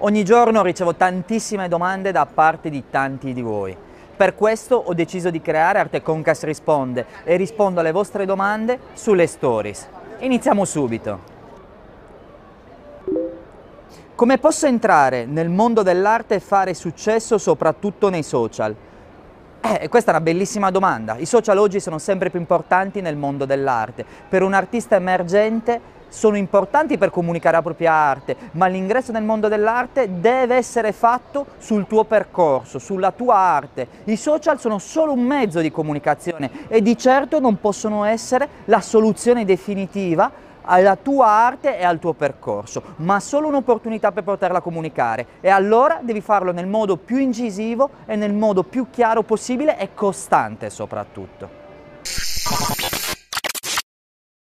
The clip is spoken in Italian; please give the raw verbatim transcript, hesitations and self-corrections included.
Ogni giorno ricevo tantissime domande da parte di tanti di voi. Per questo ho deciso di creare Arte Concast Risponde e rispondo alle vostre domande sulle stories. Iniziamo subito. Come posso entrare nel mondo dell'arte e fare successo soprattutto nei social? Eh, questa è una bellissima domanda. I social oggi sono sempre più importanti nel mondo dell'arte. Per un artista emergente sono importanti per comunicare la propria arte, ma l'ingresso nel mondo dell'arte deve essere fatto sul tuo percorso, sulla tua arte. I social sono solo un mezzo di comunicazione e di certo non possono essere la soluzione definitiva alla tua arte e al tuo percorso, ma solo un'opportunità per poterla comunicare, e allora devi farlo nel modo più incisivo e nel modo più chiaro possibile e costante soprattutto.